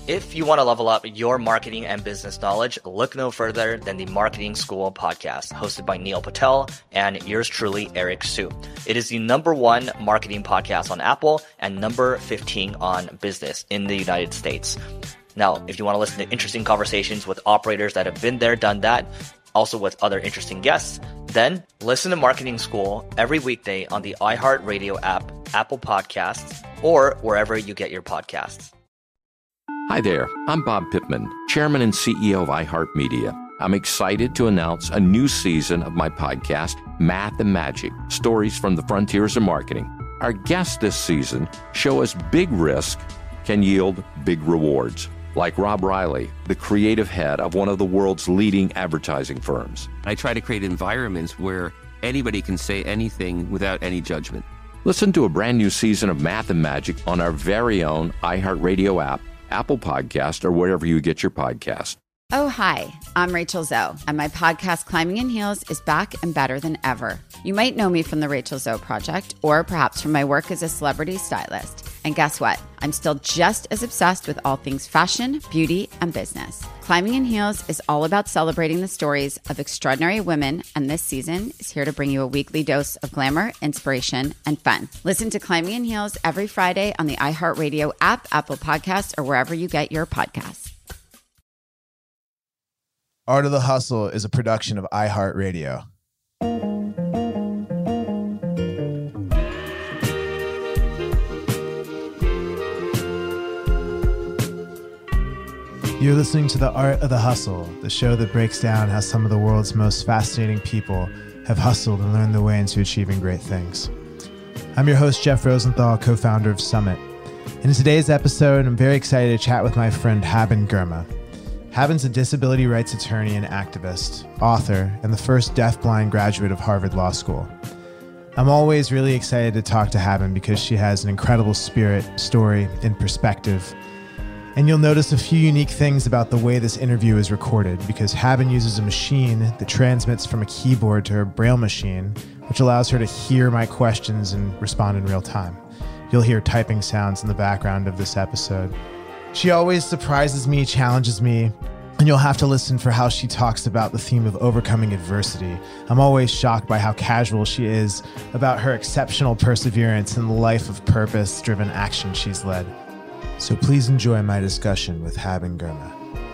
If you want to level up your marketing and business knowledge, look no further than the Marketing School podcast, hosted by Neil Patel and yours truly, Eric Su. It is the #1 marketing podcast on Apple and number 15 on business in the United States. Now, if you want to listen to interesting conversations with operators that have been there, done that, also with other interesting guests, then listen to Marketing School every weekday on the iHeartRadio app, Apple Podcasts, or wherever you get your podcasts. Hi there, I'm Bob Pittman, Chairman and CEO of iHeartMedia. I'm excited to announce a new season of my podcast, Math and Magic, Stories from the Frontiers of Marketing. Our guests this season show us big risk can yield big rewards, like Rob Riley, the creative head of one of the world's leading advertising firms. I try to create environments where anybody can say anything without any judgment. Listen to a brand new season of Math and Magic on our very own iHeartRadio app, Apple Podcast, or wherever you get your podcast. Oh, hi, I'm Rachel Zoe, and my podcast, Climbing in Heels, is back and better than ever. You might know me from the Rachel Zoe Project, or perhaps from my work as a celebrity stylist. And guess what? I'm still just as obsessed with all things fashion, beauty, and business. Climbing in Heels is all about celebrating the stories of extraordinary women, and this season is here to bring you a weekly dose of glamour, inspiration, and fun. Listen to Climbing in Heels every Friday on the iHeartRadio app, Apple Podcasts, or wherever you get your podcasts. Art of the Hustle is a production of iHeartRadio. You're listening to The Art of the Hustle, the show that breaks down how some of the world's most fascinating people have hustled and learned their way into achieving great things. I'm your host, Jeff Rosenthal, co-founder of Summit. In today's episode, I'm very excited to chat with my friend Haben Girma. Haben's a disability rights attorney and activist, author, and the first deafblind graduate of Harvard Law School. I'm always really excited to talk to Haben because she has an incredible spirit, story, and perspective. And you'll notice a few unique things about the way this interview is recorded, because Haben uses a machine that transmits from a keyboard to her Braille machine, which allows her to hear my questions and respond in real time. You'll hear typing sounds in the background of this episode. She always surprises me, challenges me, and you'll have to listen for how she talks about the theme of overcoming adversity. I'm always shocked by how casual she is about her exceptional perseverance and the life of purpose-driven action she's led. So please enjoy my discussion with Haben Girma.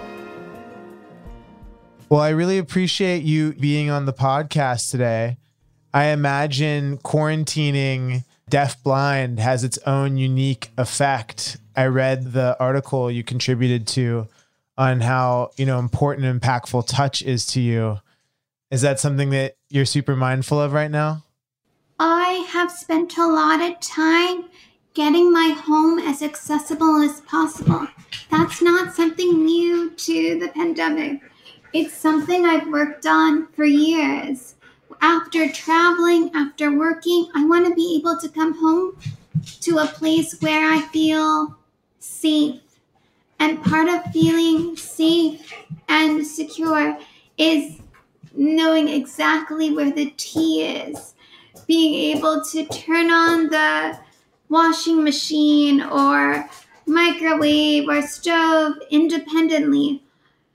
Well, I really appreciate you being on the podcast today. I imagine quarantining deafblind has its own unique effect. I read the article you contributed to on how, important and impactful touch is to you. Is that something that you're super mindful of right now? I have spent a lot of time getting my home as accessible as possible. That's not something new to the pandemic. It's something I've worked on for years. After traveling, after working, I want to be able to come home to a place where I feel safe. And part of feeling safe and secure is knowing exactly where the tea is. Being able to turn on the washing machine or microwave or stove independently.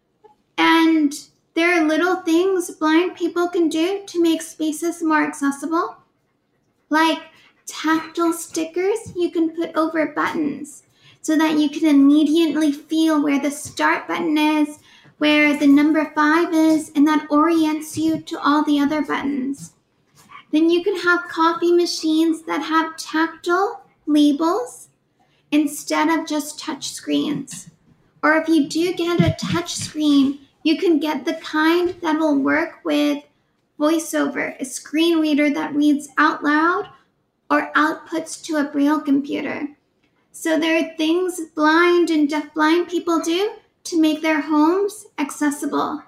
And there are little things blind people can do to make spaces more accessible, like tactile stickers you can put over buttons so that you can immediately feel where the start button is, where the number 5 is, and that orients you to all the other buttons. Then you can have coffee machines that have tactile labels instead of just touch screens. Or if you do get a touch screen, you can get the kind that will work with VoiceOver, a screen reader that reads out loud or outputs to a Braille computer. So there are things blind and deafblind people do to make their homes accessible.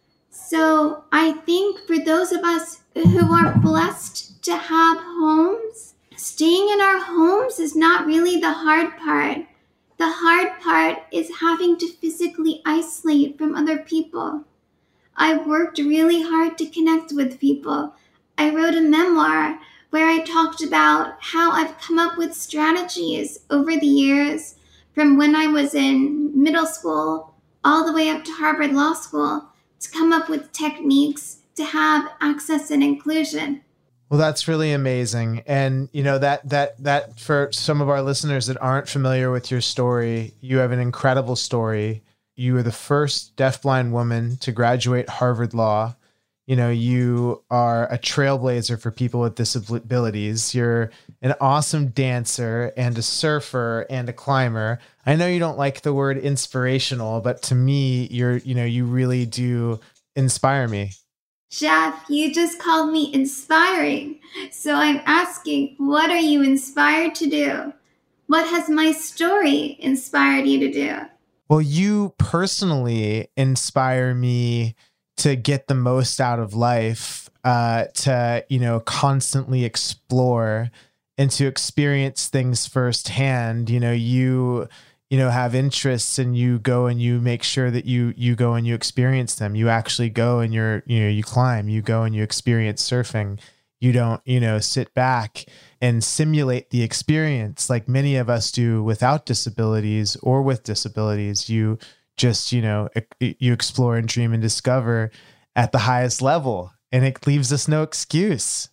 So I think for those of us who are blessed to have homes, staying in our homes is not really the hard part. The hard part is having to physically isolate from other people. I worked really hard to connect with people. I wrote a memoir where I talked about how I've come up with strategies over the years from when I was in middle school all the way up to Harvard Law School to come up with techniques to have access and inclusion. Well, that's really amazing. And, you know, that for some of our listeners that aren't familiar with your story, you have an incredible story. You were the first deafblind woman to graduate Harvard Law. You know, you are a trailblazer for people with disabilities. You're an awesome dancer and a surfer and a climber. I know you don't like the word inspirational, but to me, you really do inspire me. Jeff, you just called me inspiring. So I'm asking, what are you inspired to do? What has my story inspired you to do? Well, you personally inspire me to get the most out of life, to, constantly explore and to experience things firsthand. You have interests and you go and you make sure that you go and you experience them. You actually go and you climb, you go and you experience surfing. You don't, sit back and simulate the experience like many of us do without disabilities or with disabilities. You just, you explore and dream and discover at the highest level, and it leaves us no excuse.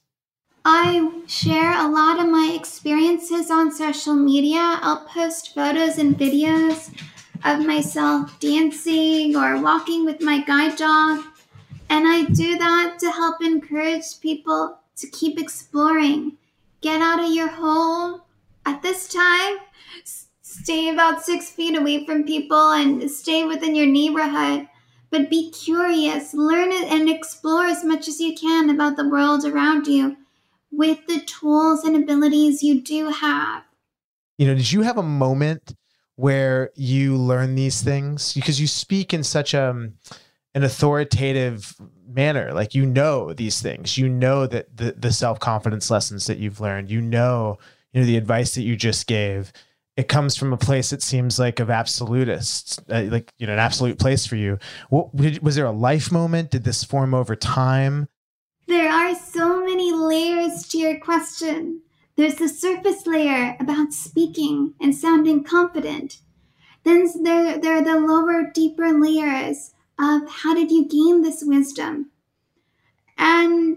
I share a lot of my experiences on social media. I'll post photos and videos of myself dancing or walking with my guide dog. And I do that to help encourage people to keep exploring. Get out of your home. At this time, stay about 6 feet away from people and stay within your neighborhood. But be curious, learn it, and explore as much as you can about the world around you with the tools and abilities you do have. Did you have a moment where you learn these things? Because you speak in such an authoritative manner, like these things, that the self-confidence lessons that you've learned, the advice that you just gave, it comes from a place that seems like of absolutists, an absolute place for you. Was there a life moment? Did this form over time? There are so many layers to your question. There's the surface layer about speaking and sounding confident. Then there are the lower, deeper layers of how did you gain this wisdom? And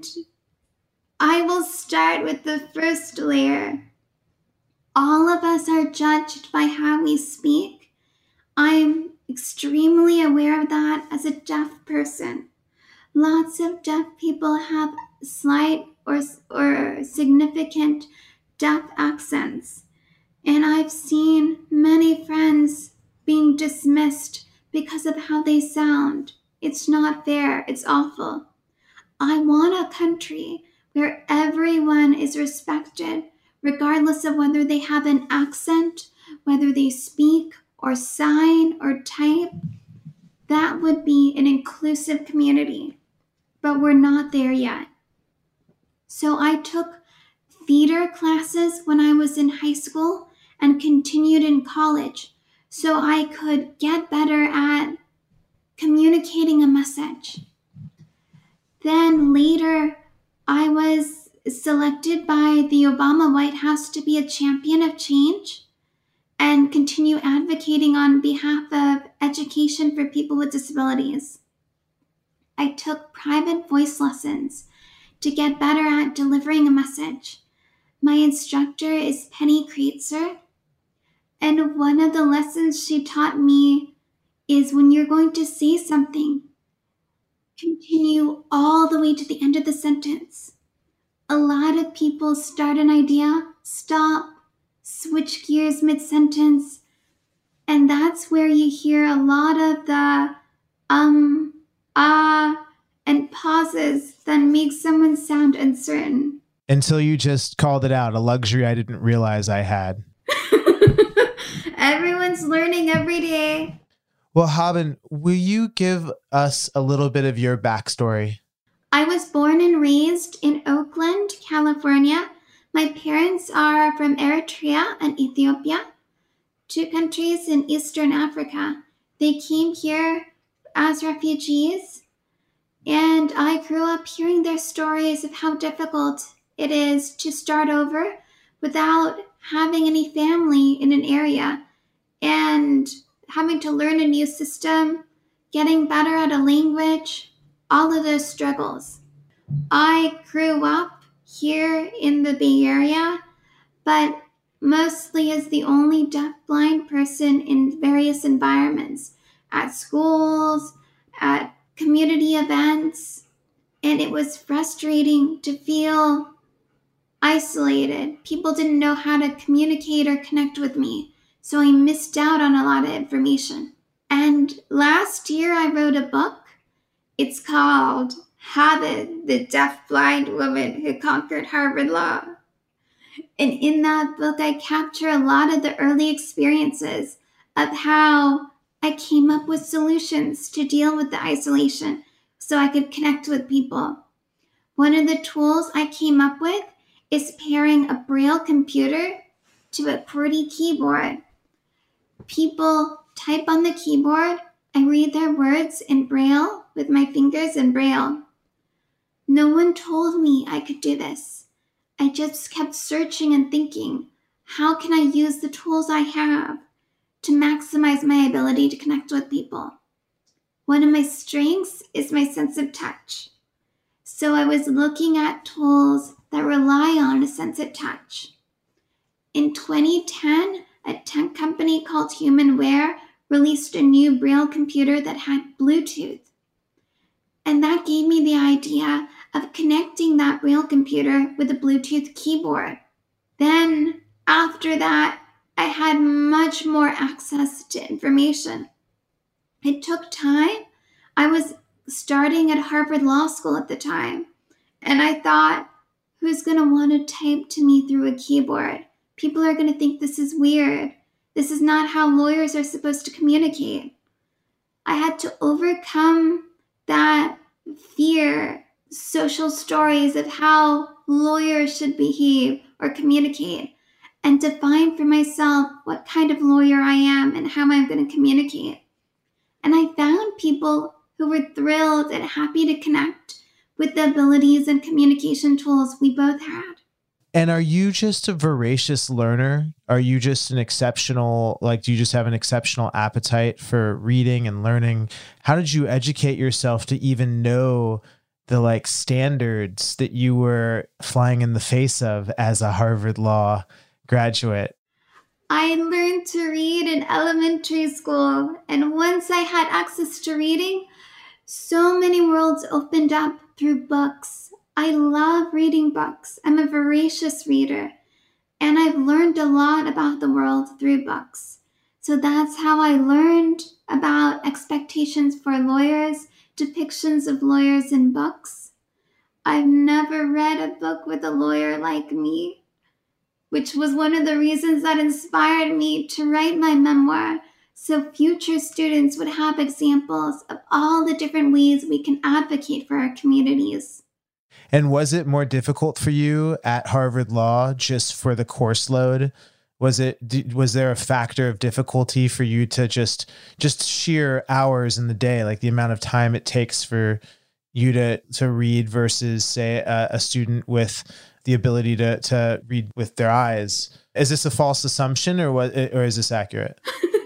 I will start with the first layer. All of us are judged by how we speak. I'm extremely aware of that as a deaf person. Lots of deaf people have slight or significant deaf accents. And I've seen many friends being dismissed because of how they sound. It's not fair. It's awful. I want a country where everyone is respected, regardless of whether they have an accent, whether they speak or sign or type. That would be an inclusive community. But we're not there yet. So I took theater classes when I was in high school and continued in college so I could get better at communicating a message. Then later, I was selected by the Obama White House to be a champion of change and continue advocating on behalf of education for people with disabilities. I took private voice lessons to get better at delivering a message. My instructor is Penny Kreitzer, and one of the lessons she taught me is when you're going to say something, continue all the way to the end of the sentence. A lot of people start an idea, stop, switch gears mid-sentence, and that's where you hear a lot of the and pauses that make someone sound uncertain. Until you just called it out, a luxury I didn't realize I had. Everyone's learning every day. Well, Haben, will you give us a little bit of your backstory? I was born and raised in Oakland, California. My parents are from Eritrea and Ethiopia, 2 countries in Eastern Africa. They came here as refugees, and I grew up hearing their stories of how difficult it is to start over without having any family in an area. And having to learn a new system, getting better at a language, all of those struggles. I grew up here in the Bay Area, but mostly as the only deaf-blind person in various environments, at schools, at community events, and it was frustrating to feel isolated. People didn't know how to communicate or connect with me, so I missed out on a lot of information. And last year I wrote a book. It's called Habit, the Deaf-Blind Woman Who Conquered Harvard Law. And in that book, I capture a lot of the early experiences of how I came up with solutions to deal with the isolation so I could connect with people. One of the tools I came up with is pairing a Braille computer to a QWERTY keyboard. People type on the keyboard, I read their words in Braille with my fingers in Braille. No one told me I could do this. I just kept searching and thinking, how can I use the tools I have to maximize my ability to connect with people? One of my strengths is my sense of touch. So I was looking at tools that rely on a sense of touch. In 2010, a tech company called HumanWare released a new Braille computer that had Bluetooth. And that gave me the idea of connecting that Braille computer with a Bluetooth keyboard. Then, after that, I had much more access to information. It took time. I was starting at Harvard Law School at the time, and I thought, who's going to want to type to me through a keyboard? People are going to think this is weird. This is not how lawyers are supposed to communicate. I had to overcome that fear, social stories of how lawyers should behave or communicate, and define for myself what kind of lawyer I am and how I'm going to communicate. And I found people who were thrilled and happy to connect with the abilities and communication tools we both had. And are you just a voracious learner? Are you just an exceptional, do you just have an exceptional appetite for reading and learning? How did you educate yourself to even know the standards that you were flying in the face of as a Harvard Law graduate? I learned to read in elementary school, and once I had access to reading, so many worlds opened up through books. I love reading books. I'm a voracious reader, and I've learned a lot about the world through books. So that's how I learned about expectations for lawyers, depictions of lawyers in books. I've never read a book with a lawyer like me, which was one of the reasons that inspired me to write my memoir, so future students would have examples of all the different ways we can advocate for our communities. And was it more difficult for you at Harvard Law just for the course load? Was there a factor of difficulty for you to just sheer hours in the day, like the amount of time it takes for you to read versus, say, a student with the ability to read with their eyes? Is this a false assumption or is this accurate?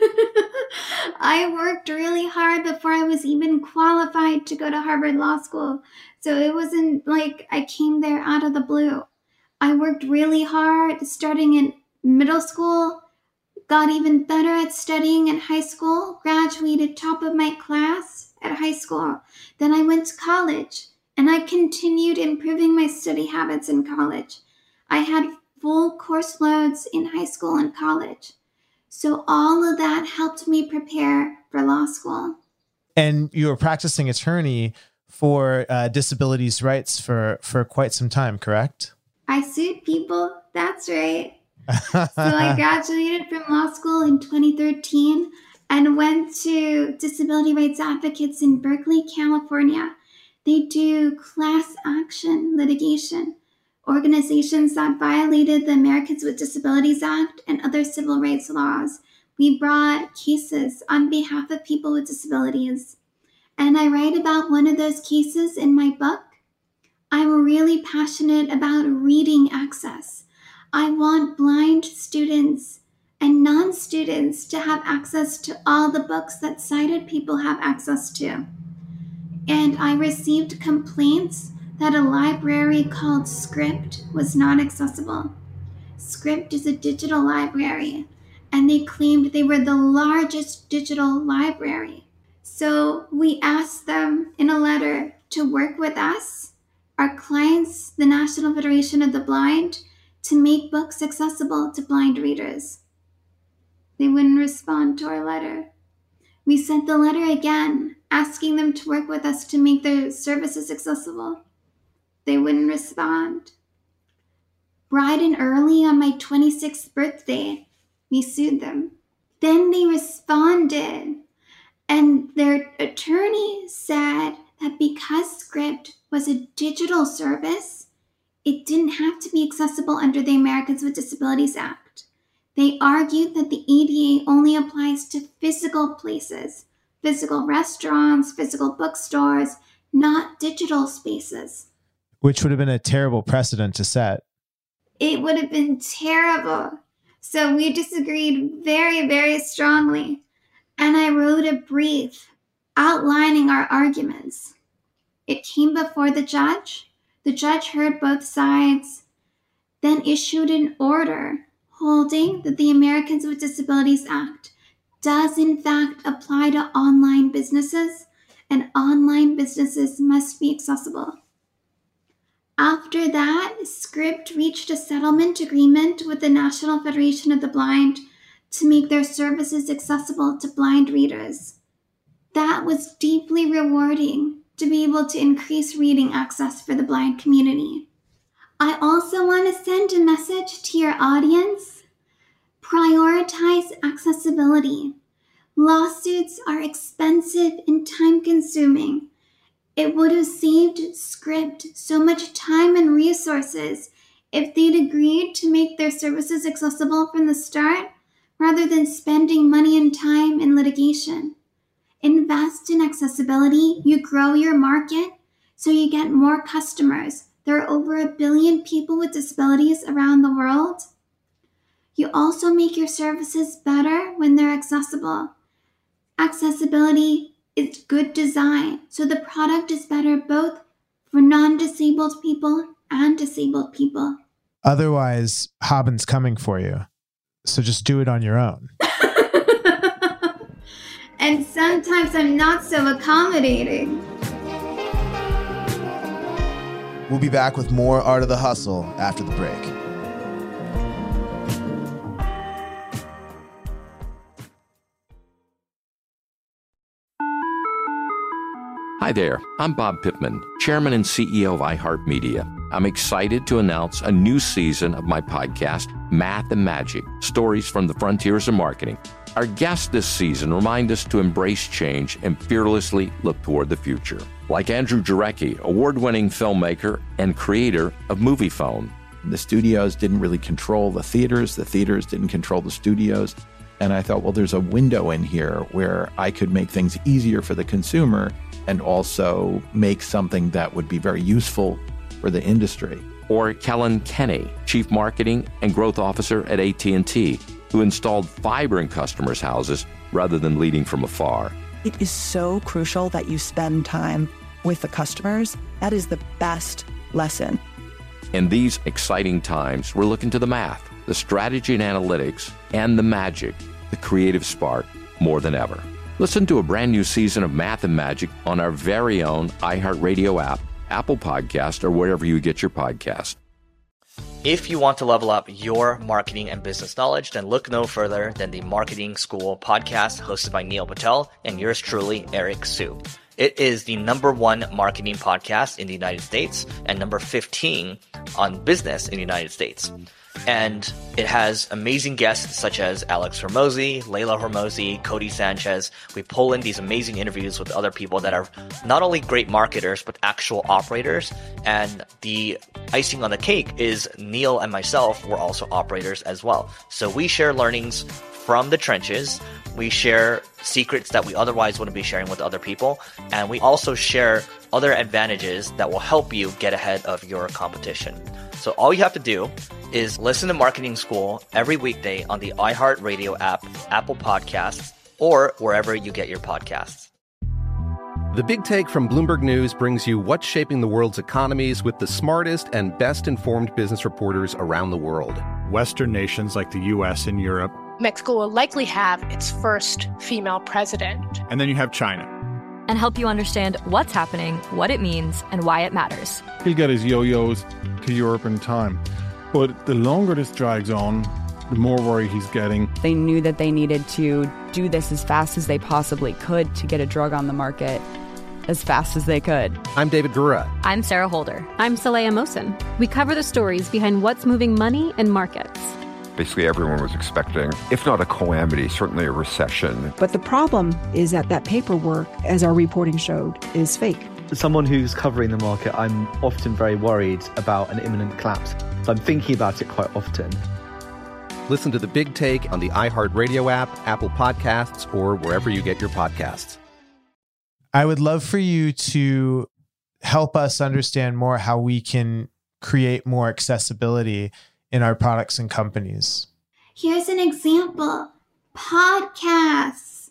I worked really hard before I was even qualified to go to Harvard Law School. So it wasn't like I came there out of the blue. I worked really hard starting in middle school, got even better at studying in high school, graduated top of my class at high school. Then I went to college, and I continued improving my study habits in college. I had full course loads in high school and college. So all of that helped me prepare for law school. And you were practicing attorney for disabilities rights for quite some time, correct? I sued people. That's right. So I graduated from law school in 2013 and went to Disability Rights Advocates in Berkeley, California. They do class action litigation, organizations that violated the Americans with Disabilities Act and other civil rights laws. We brought cases on behalf of people with disabilities. And I write about one of those cases in my book. I'm really passionate about reading access. I want blind students and non-students to have access to all the books that sighted people have access to. And I received complaints that a library called Script was not accessible. Script is a digital library, and they claimed they were the largest digital library. So we asked them in a letter to work with us, our clients, the National Federation of the Blind, to make books accessible to blind readers. They wouldn't respond to our letter. We sent the letter again, asking them to work with us to make their services accessible. They wouldn't respond. Bright and early on my 26th birthday, we sued them. Then they responded, and their attorney said that because Script was a digital service, it didn't have to be accessible under the Americans with Disabilities Act. They argued that the ADA only applies to physical places, physical restaurants, physical bookstores, not digital spaces. Which would have been a terrible precedent to set. It would have been terrible. So we disagreed very, very strongly. And I wrote a brief outlining our arguments. It came before the judge. The judge heard both sides, then issued an order holding that the Americans with Disabilities Act does in fact apply to online businesses, and online businesses must be accessible. After that, Script reached a settlement agreement with the National Federation of the Blind to make their services accessible to blind readers. That was deeply rewarding to be able to increase reading access for the blind community. I also want to send a message to your audience. Prioritize accessibility. Lawsuits are expensive and time-consuming. It would have saved Script so much time and resources if they'd agreed to make their services accessible from the start, rather than spending money and time in litigation. Invest in accessibility, you grow your market, so you get more customers. There are over 1 billion people with disabilities around the world. You also make your services better when they're accessible. Accessibility is good design, so the product is better both for non-disabled people and disabled people. Otherwise, Hobin's coming for you. So just do it on your own. And sometimes I'm not so accommodating. We'll be back with more Art of the Hustle after the break. Hi there, I'm Bob Pittman, Chairman and CEO of iHeartMedia. I'm excited to announce a new season of my podcast, Math and Magic, Stories from the Frontiers of Marketing. Our guests this season remind us to embrace change and fearlessly look toward the future. Like Andrew Jarecki, award-winning filmmaker and creator of Moviefone. The studios didn't really control the theaters didn't control the studios. And I thought, well, there's a window in here where I could make things easier for the consumer and also make something that would be very useful for the industry. Or Kellen Kenny, Chief Marketing and Growth Officer at AT&T, who installed fiber in customers' houses rather than leading from afar. It is so crucial that you spend time with the customers. That is the best lesson. In these exciting times, we're looking to the math, the strategy and analytics, and the magic, the creative spark, more than ever. Listen to a brand new season of Math and Magic on our very own iHeartRadio app, Apple Podcast, or wherever you get your podcast. If you want to level up your marketing and business knowledge, then look no further than the Marketing School podcast hosted by Neil Patel and yours truly, Eric Su. It is the #1 marketing podcast in the United States and number 15 on business in the United States. And it has amazing guests such as Alex Hormozi, Layla Hormozi, Cody Sanchez. We pull in these amazing interviews with other people that are not only great marketers, but actual operators. And the icing on the cake is Neil and myself were also operators as well. So we share learnings from the trenches. We share secrets that we otherwise wouldn't be sharing with other people. And we also share other advantages that will help you get ahead of your competition. So all you have to do is listen to Marketing School every weekday on the iHeartRadio app, Apple Podcasts, or wherever you get your podcasts. The Big Take from Bloomberg News brings you what's shaping the world's economies with the smartest and best-informed business reporters around the world. Western nations like the U.S. and Europe. Mexico will likely have its first female president. And then you have China. And help you understand what's happening, what it means, and why it matters. He'll get his yo-yos to Europe in time. But the longer this drags on, the more worry he's getting. They knew that they needed to do this as fast as they possibly could to get a drug on the market as fast as they could. I'm David Gura. I'm Sarah Holder. I'm Saleha Mohsen. We cover the stories behind what's moving money and markets. Basically, everyone was expecting, if not a calamity, certainly a recession. But the problem is that paperwork, as our reporting showed, is fake. As someone who's covering the market, I'm often very worried about an imminent collapse. So I'm thinking about it quite often. Listen to The Big Take on the iHeartRadio app, Apple Podcasts, or wherever you get your podcasts. I would love for you to help us understand more how we can create more accessibility in our products and companies. Here's an example. Podcasts,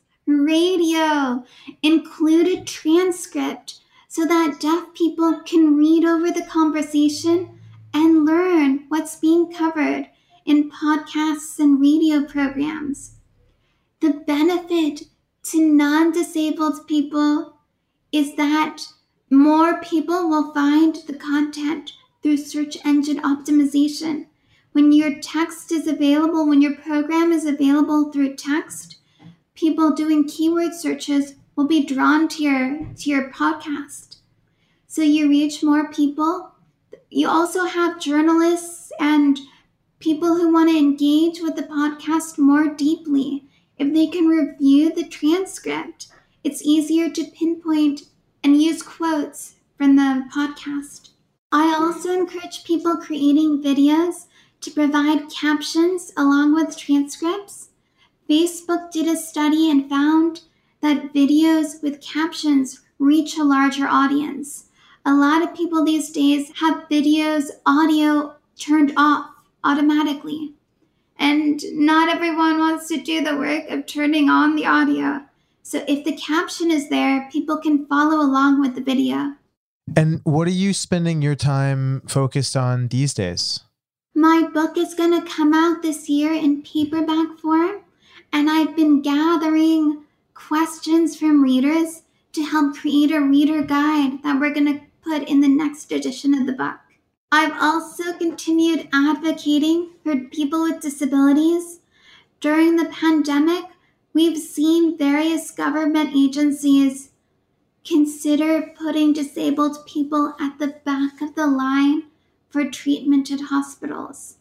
radio, included transcript so that deaf people can read over the conversation and learn what's being covered in podcasts and radio programs. The benefit to non-disabled people is that more people will find the content through search engine optimization. When your text is available, when your program is available through text, people doing keyword searches will be drawn to your podcast. So you reach more people. You also have journalists and people who want to engage with the podcast more deeply. If they can review the transcript, it's easier to pinpoint and use quotes from the podcast. I also encourage people creating videos to provide captions along with transcripts. Facebook did a study and found that videos with captions reach a larger audience. A lot of people these days have videos, audio turned off automatically. And not everyone wants to do the work of turning on the audio. So if the caption is there, people can follow along with the video. And what are you spending your time focused on these days? My book is going to come out this year in paperback form, and I've been gathering questions from readers to help create a reader guide that we're going to put in the next edition of the book. I've also continued advocating for people with disabilities. During the pandemic, we've seen various government agencies consider putting disabled people at the back of the line for treatment at hospitals.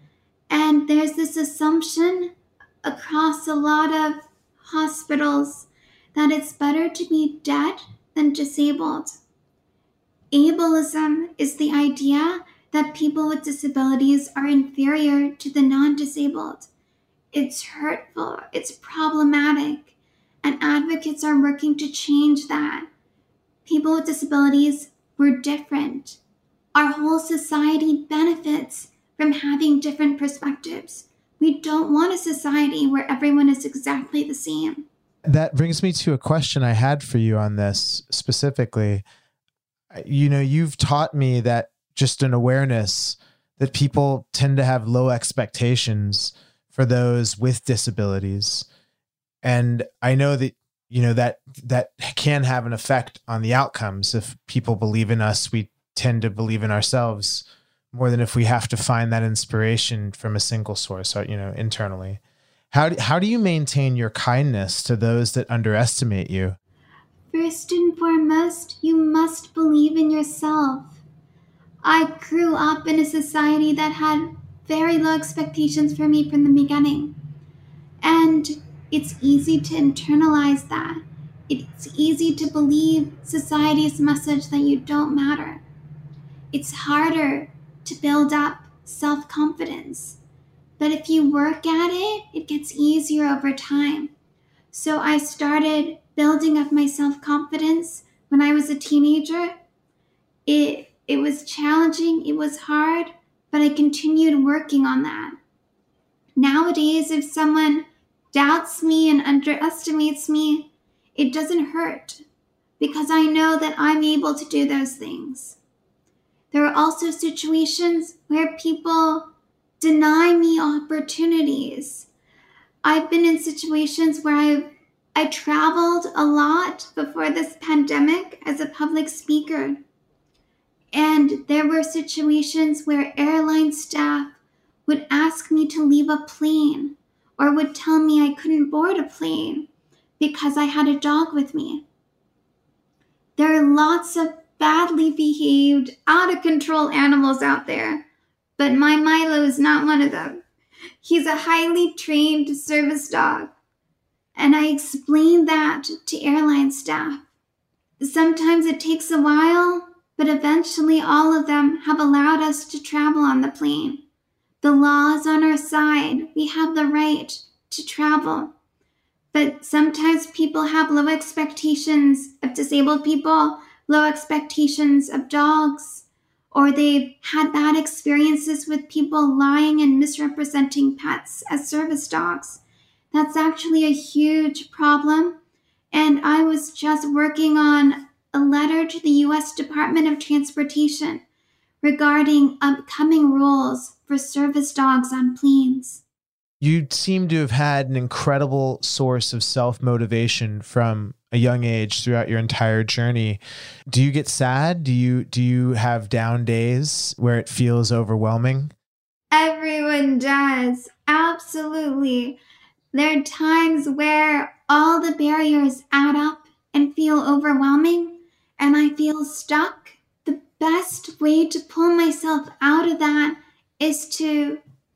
And there's this assumption across a lot of hospitals that it's better to be dead than disabled. Ableism is the idea that people with disabilities are inferior to the non-disabled. It's hurtful, it's problematic, and advocates are working to change that. People with disabilities, we're different. Our whole society benefits from having different perspectives. We don't want a society where everyone is exactly the same. That brings me to a question I had for you on this specifically. You know, you've taught me that just an awareness that people tend to have low expectations for those with disabilities. And I know that, you know, that can have an effect on the outcomes. If people believe in us, we tend to believe in ourselves more than if we have to find that inspiration from a single source, or, you know, internally. How do you maintain your kindness to those that underestimate you? First and foremost, you must believe in yourself. I grew up in a society that had very low expectations for me from the beginning. And it's easy to internalize that. It's easy to believe society's message that you don't matter. It's harder to build up self-confidence. But if you work at it, it gets easier over time. So I started building up my self-confidence when I was a teenager. It was challenging, it was hard, but I continued working on that. Nowadays, if someone doubts me and underestimates me, it doesn't hurt because I know that I'm able to do those things. There are also situations where people deny me opportunities. I've been in situations where I traveled a lot before this pandemic as a public speaker. And there were situations where airline staff would ask me to leave a plane or would tell me I couldn't board a plane because I had a dog with me. There are lots of badly behaved, out of control animals out there, but my Milo is not one of them. He's a highly trained service dog, and I explained that to airline staff. Sometimes it takes a while, but eventually all of them have allowed us to travel on the plane. The law is on our side. We have the right to travel. But sometimes people have low expectations of disabled people, low expectations of dogs, or they've had bad experiences with people lying and misrepresenting pets as service dogs. That's actually a huge problem. And I was just working on a letter to the U.S. Department of Transportation regarding upcoming rules for service dogs on planes. You seem to have had an incredible source of self-motivation from a young age throughout your entire journey. Do you get sad? Do you have down days where it feels overwhelming? Everyone does. Absolutely. There are times where all the barriers add up and feel overwhelming, and I feel stuck. The best way to pull myself out of that is to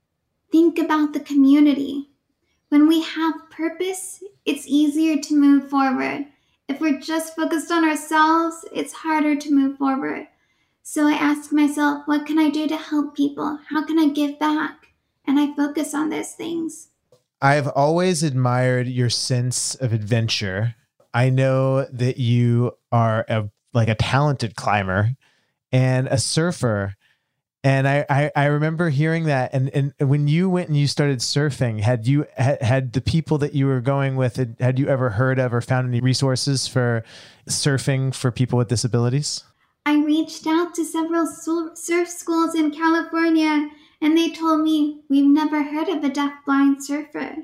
think about the community. When we have purpose, it's easier to move forward. If we're just focused on ourselves, it's harder to move forward. So I ask myself, what can I do to help people? How can I give back? And I focus on those things. I've always admired your sense of adventure. I know that you are a talented climber and a surfer. And I remember hearing that. And when you went and you started surfing, had the people that you were going with, had you ever heard of or found any resources for surfing for people with disabilities? I reached out to several surf schools in California, and they told me, we've never heard of a deaf-blind surfer.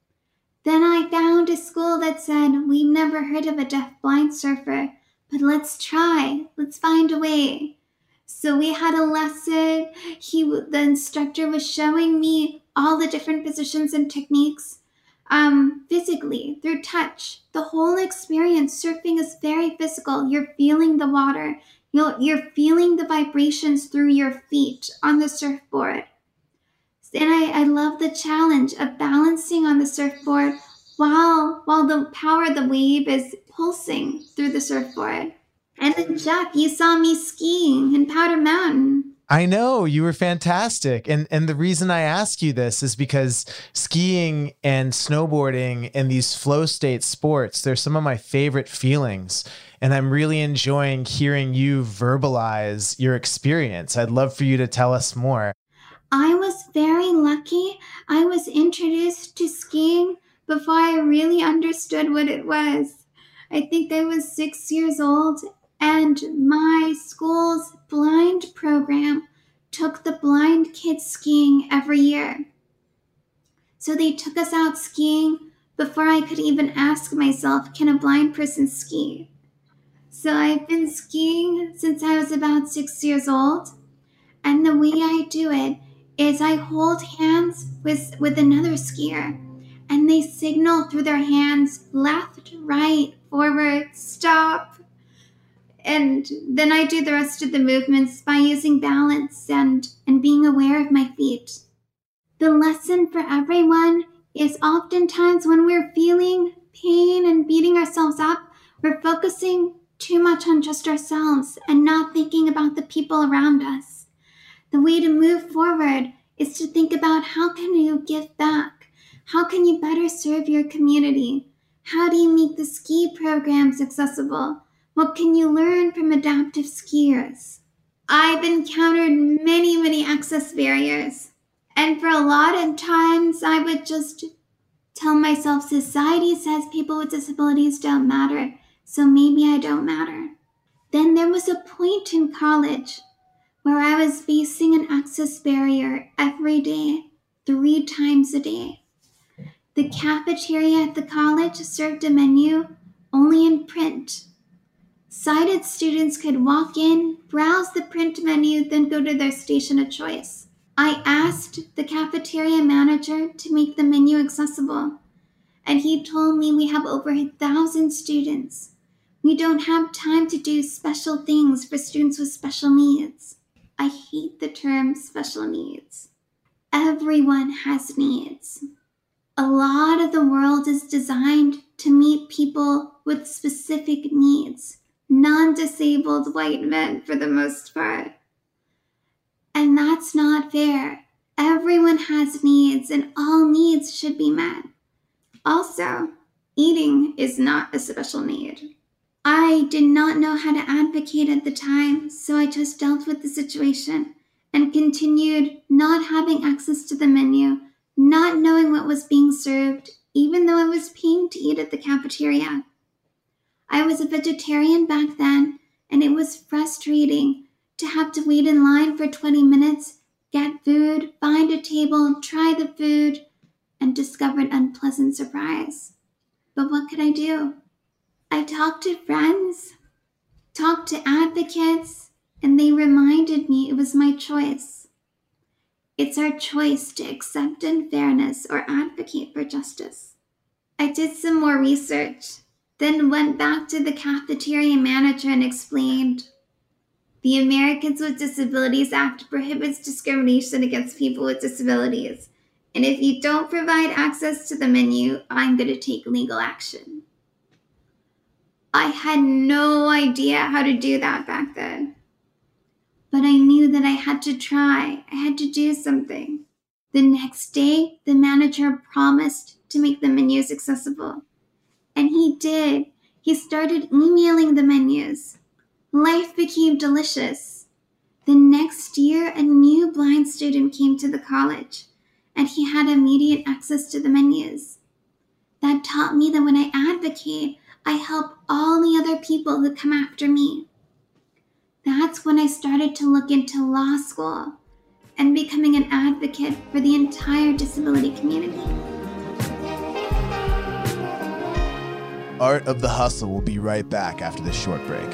Then I found a school that said, we've never heard of a deaf-blind surfer, but let's try. Let's find a way. So we had a lesson. The instructor was showing me all the different positions and techniques physically, through touch. The whole experience, surfing is very physical. You're feeling the water. You're feeling the vibrations through your feet on the surfboard. And I love the challenge of balancing on the surfboard while the power of the wave is pulsing through the surfboard. And then, Jeff, you saw me skiing in Powder Mountain. I know, you were fantastic. And the reason I ask you this is because skiing and snowboarding and these flow state sports, they're some of my favorite feelings. And I'm really enjoying hearing you verbalize your experience. I'd love for you to tell us more. I was very lucky. I was introduced to skiing before I really understood what it was. I think I was 6 years old, and my school's blind program took the blind kids skiing every year. So they took us out skiing before I could even ask myself, can a blind person ski? So I've been skiing since I was about 6 years old, and the way I do it is I hold hands with another skier, and they signal through their hands, left, right, forward, stop. And then I do the rest of the movements by using balance and being aware of my feet. The lesson for everyone is oftentimes when we're feeling pain and beating ourselves up, we're focusing too much on just ourselves and not thinking about the people around us. The way to move forward is to think about how can you give back? How can you better serve your community? How do you make the ski programs accessible? What can you learn from adaptive skiers? I've encountered many access barriers. And for a lot of times, I would just tell myself, society says people with disabilities don't matter, so maybe I don't matter. Then there was a point in college where I was facing an access barrier every day, 3 times a day. The cafeteria at the college served a menu only in print. Sighted students could walk in, browse the print menu, then go to their station of choice. I asked the cafeteria manager to make the menu accessible, and he told me we have over 1,000 students. We don't have time to do special things for students with special needs. I hate the term special needs. Everyone has needs. A lot of the world is designed to meet people with specific needs, non-disabled white men for the most part. And that's not fair. Everyone has needs, and all needs should be met. Also, eating is not a special need. I did not know how to advocate at the time, so I just dealt with the situation and continued not having access to the menu, not knowing what was being served, even though I was paying to eat at the cafeteria. I was a vegetarian back then, and it was frustrating to have to wait in line for 20 minutes, get food, find a table, try the food, and discover an unpleasant surprise. But what could I do? I talked to friends, talked to advocates, and they reminded me it was my choice. It's our choice to accept unfairness or advocate for justice. I did some more research, then went back to the cafeteria manager and explained, the Americans with Disabilities Act prohibits discrimination against people with disabilities, and if you don't provide access to the menu, I'm going to take legal action. I had no idea how to do that back then. But I knew that I had to try. I had to do something. The next day, the manager promised to make the menus accessible. And he did. He started emailing the menus. Life became delicious. The next year, a new blind student came to the college, and he had immediate access to the menus. That taught me that when I advocate, I help all the other people who come after me. That's when I started to look into law school and becoming an advocate for the entire disability community. Art of the Hustle will be right back after this short break.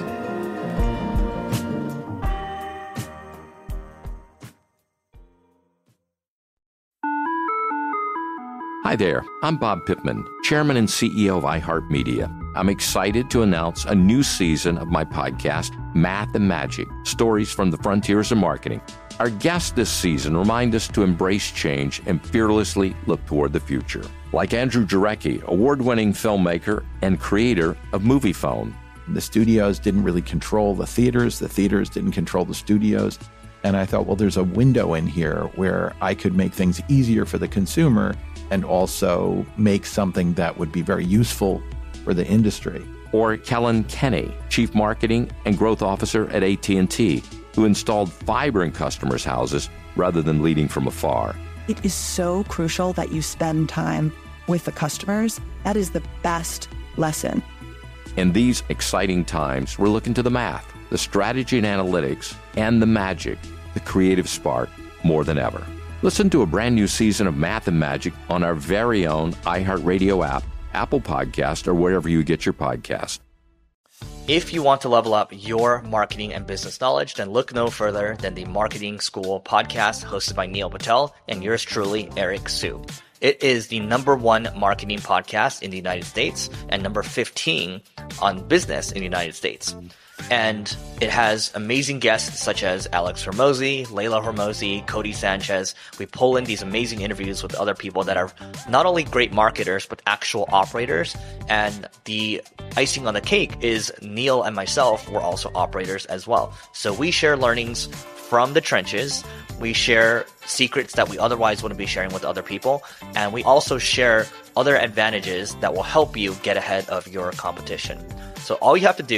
Hi there, I'm Bob Pittman, Chairman and CEO of iHeartMedia. I'm excited to announce a new season of my podcast, Math and Magic, Stories from the Frontiers of Marketing. Our guests this season remind us to embrace change and fearlessly look toward the future. Like Andrew Jarecki, award-winning filmmaker and creator of Moviefone. The studios didn't really control the theaters didn't control the studios. And I thought, well, there's a window in here where I could make things easier for the consumer and also make something that would be very useful for the industry. Or Kellen Kenny, Chief Marketing and Growth Officer at AT&T, who installed fiber in customers' houses rather than leading from afar. It is so crucial that you spend time with the customers. That is the best lesson. In these exciting times, we're looking to the math, the strategy and analytics, and the magic, the creative spark, more than ever. Listen to a brand new season of Math and Magic on our very own iHeartRadio app, Apple Podcast, or wherever you get your podcast. If you want to level up your marketing and business knowledge, then look no further than the Marketing School podcast hosted by Neil Patel and yours truly, Eric Siu. It is the #1 marketing podcast in the United States and number 15 on business in the United States. And it has amazing guests such as Alex Hormozi, Layla Hormozi, Cody Sanchez. We pull in these amazing interviews with other people that are not only great marketers, but actual operators. And the icing on the cake is Neil and myself were also operators as well. So we share learnings from the trenches. We share secrets that we otherwise wouldn't be sharing with other people. And we also share other advantages that will help you get ahead of your competition. So all you have to do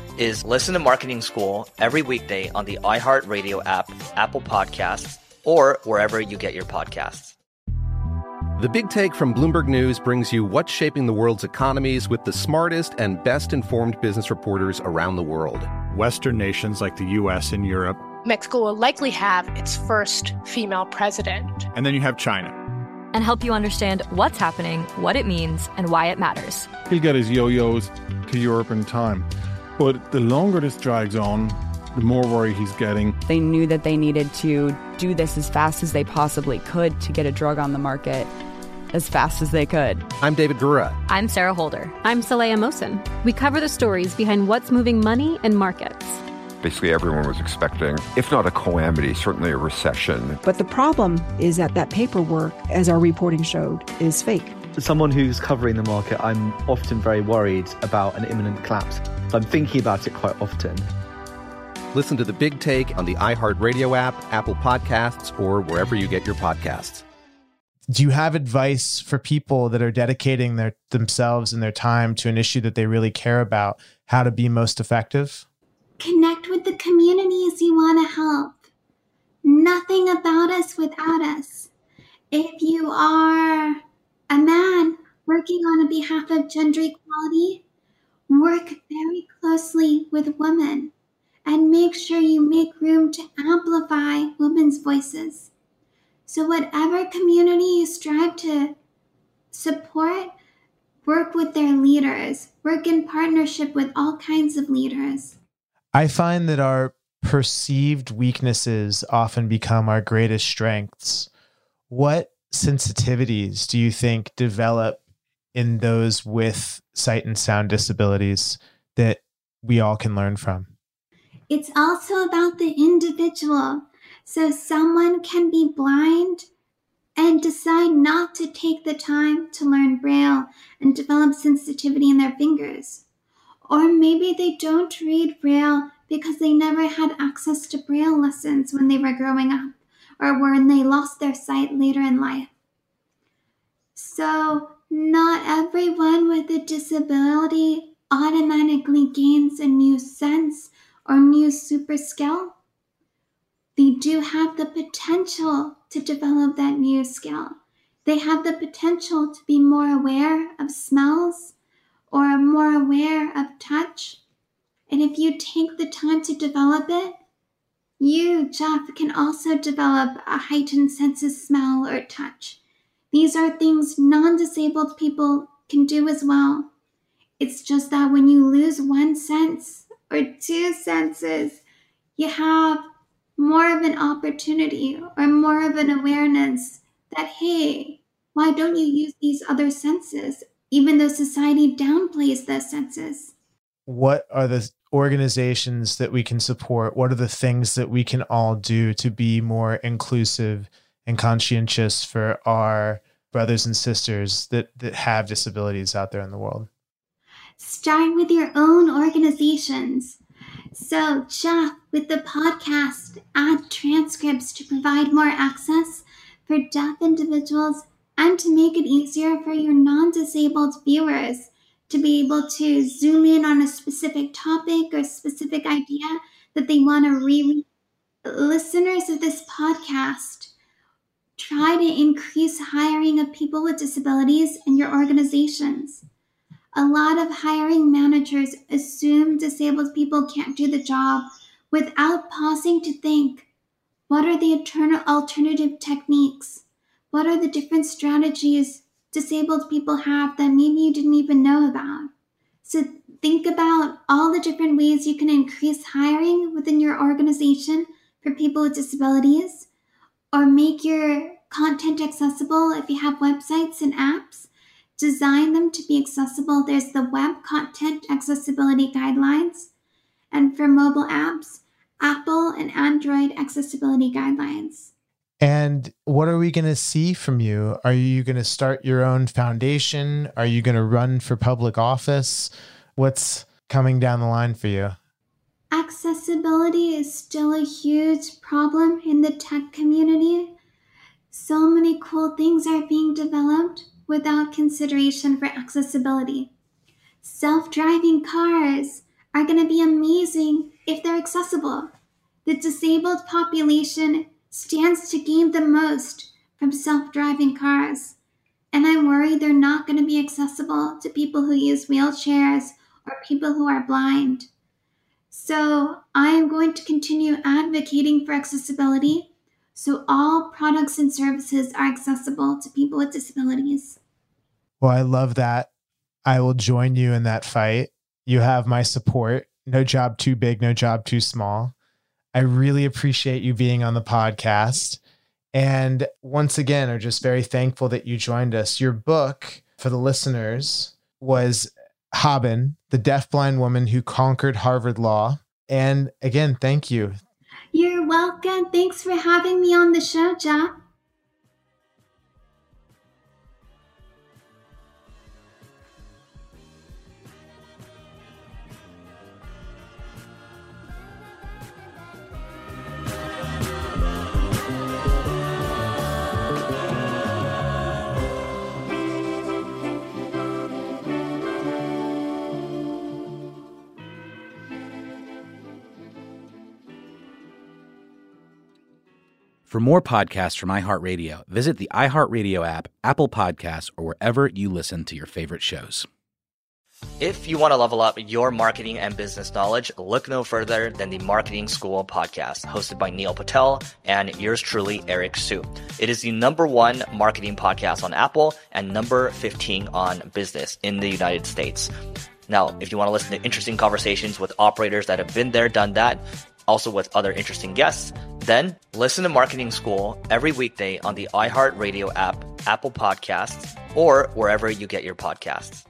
is listen to Marketing School every weekday on the iHeartRadio app, Apple Podcasts, or wherever you get your podcasts. The Big Take from Bloomberg News brings you what's shaping the world's economies with the smartest and best-informed business reporters around the world. Western nations like the U.S. and Europe. Mexico will likely have its first female president. And then you have China. And help you understand what's happening, what it means, and why it matters. He'll get his yo-yos to Europe in time. But the longer this drags on, the more worry he's getting. They knew that they needed to do this as fast as they possibly could to get a drug on the market as fast as they could. I'm David Gura. I'm Sarah Holder. I'm Saleha Mohsen. We cover the stories behind what's moving money and markets. Basically, everyone was expecting, if not a calamity, certainly a recession. But the problem is that paperwork, as our reporting showed, is fake. As someone who's covering the market, I'm often very worried about an imminent collapse. So I'm thinking about it quite often. Listen to The Big Take on the iHeartRadio app, Apple Podcasts, or wherever you get your podcasts. Do you have advice for people that are dedicating themselves and their time to an issue that they really care about, how to be most effective? Connect with the communities you want to help. Nothing about us without us. If you are a man working on behalf of gender equality, work very closely with women and make sure you make room to amplify women's voices. So whatever community you strive to support, work with their leaders, work in partnership with all kinds of leaders. I find that our perceived weaknesses often become our greatest strengths. What sensitivities do you think develop in those with sight and sound disabilities that we all can learn from? It's also about the individual. So someone can be blind and decide not to take the time to learn Braille and develop sensitivity in their fingers. Or maybe they don't read Braille because they never had access to Braille lessons when they were growing up or when they lost their sight later in life. So not everyone with a disability automatically gains a new sense or new super skill. They do have the potential to develop that new skill. They have the potential to be more aware of smells or more aware of touch. And if you take the time to develop it, you, Jeff, can also develop a heightened sense of smell or touch. These are things non-disabled people can do as well. It's just that when you lose one sense or two senses, you have more of an opportunity or more of an awareness that, hey, why don't you use these other senses, even though society downplays those senses? What are the organizations that we can support? What are the things that we can all do to be more inclusive and conscientious for our brothers and sisters that have disabilities out there in the world? Start with your own organizations. So, Jeff, with the podcast, add transcripts to provide more access for deaf individuals and to make it easier for your non-disabled viewers to be able to zoom in on a specific topic or specific idea that they want to read. Listeners of this podcast, try to increase hiring of people with disabilities in your organizations. A lot of hiring managers assume disabled people can't do the job without pausing to think, what are the alternative techniques? What are the different strategies disabled people have that maybe you didn't even know about? So think about all the different ways you can increase hiring within your organization for people with disabilities, or make your content accessible if you have websites and apps. Design them to be accessible. There's the Web Content Accessibility Guidelines, and for mobile apps, Apple and Android Accessibility Guidelines. And what are we going to see from you? Are you going to start your own foundation? Are you going to run for public office? What's coming down the line for you? Accessibility is still a huge problem in the tech community. So many cool things are being developed without consideration for accessibility. Self-driving cars, are going to be amazing if they're accessible. The disabled population stands to gain the most from self-driving cars, and I'm worried they're not going to be accessible to people who use wheelchairs or people who are blind. So I am going to continue advocating for accessibility so all products and services are accessible to people with disabilities. Well, I love that. I will join you in that fight. You have my support. No job too big, no job too small. I really appreciate you being on the podcast. And once again, are just very thankful that you joined us. Your book, for the listeners, was Haben, the deafblind woman who conquered Harvard Law. And again, thank you. You're welcome. Thanks for having me on the show, Jeff. For more podcasts from iHeartRadio, visit the iHeartRadio app, Apple Podcasts, or wherever you listen to your favorite shows. If you want to level up your marketing and business knowledge, look no further than the Marketing School podcast, hosted by Neil Patel and yours truly, Eric Su. It is the #1 marketing podcast on Apple and number 15 on business in the United States. Now, if you want to listen to interesting conversations with operators that have been there, done that, also with other interesting guests, then listen to Marketing School every weekday on the iHeartRadio app, Apple Podcasts, or wherever you get your podcasts.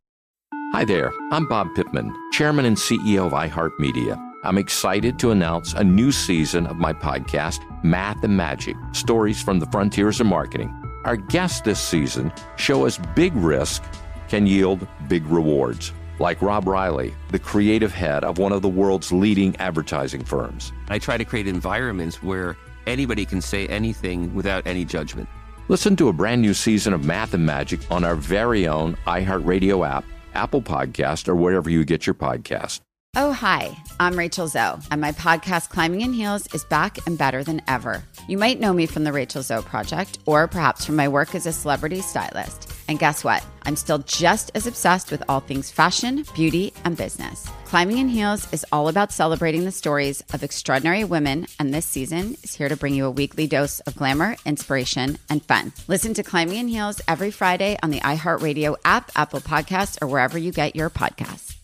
Hi there, I'm Bob Pittman, Chairman and CEO of iHeartMedia. I'm excited to announce a new season of my podcast, Math and Magic, Stories from the Frontiers of Marketing. Our guests this season show us big risk can yield big rewards. Like Rob Riley, the creative head of one of the world's leading advertising firms. I try to create environments where anybody can say anything without any judgment. Listen to a brand new season of Math and Magic on our very own iHeartRadio app, Apple Podcast, or wherever you get your podcast. Oh, hi, I'm Rachel Zoe, and my podcast, Climbing in Heels, is back and better than ever. You might know me from the Rachel Zoe Project, or perhaps from my work as a celebrity stylist. And guess what? I'm still just as obsessed with all things fashion, beauty, and business. Climbing in Heels is all about celebrating the stories of extraordinary women, and this season is here to bring you a weekly dose of glamour, inspiration, and fun. Listen to Climbing in Heels every Friday on the iHeartRadio app, Apple Podcasts, or wherever you get your podcasts.